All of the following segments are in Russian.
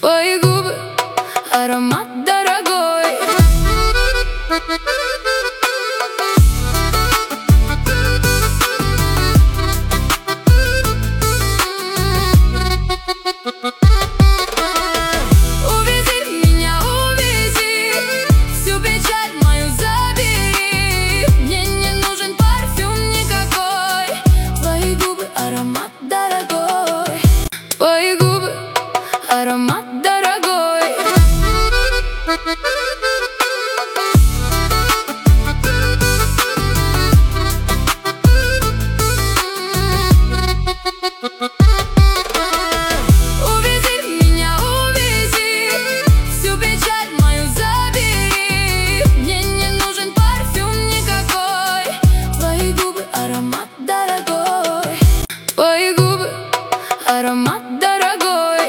Твои губы, аромат дорогой. Увези меня, увези, всю печаль мою забери. Мне не нужен парфюм никакой. Твои губы, аромат дорогой. Твои губы, аромат дорогой. Увези меня, увези, всю печаль мою забери. Мне не нужен парфюм никакой. Твои губы, аромат дорогой. Твои губы, аромат дорогой.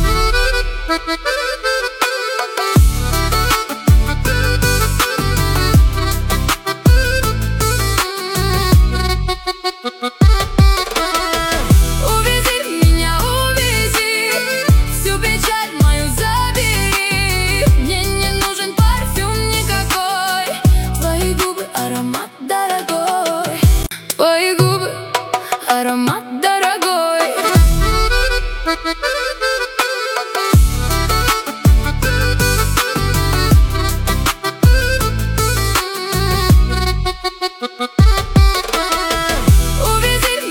Увези меня, увези, всю печаль мою забери. Мне не нужен парфюм никакой. Твои губы, аромат дорогой. Твои губы, аромат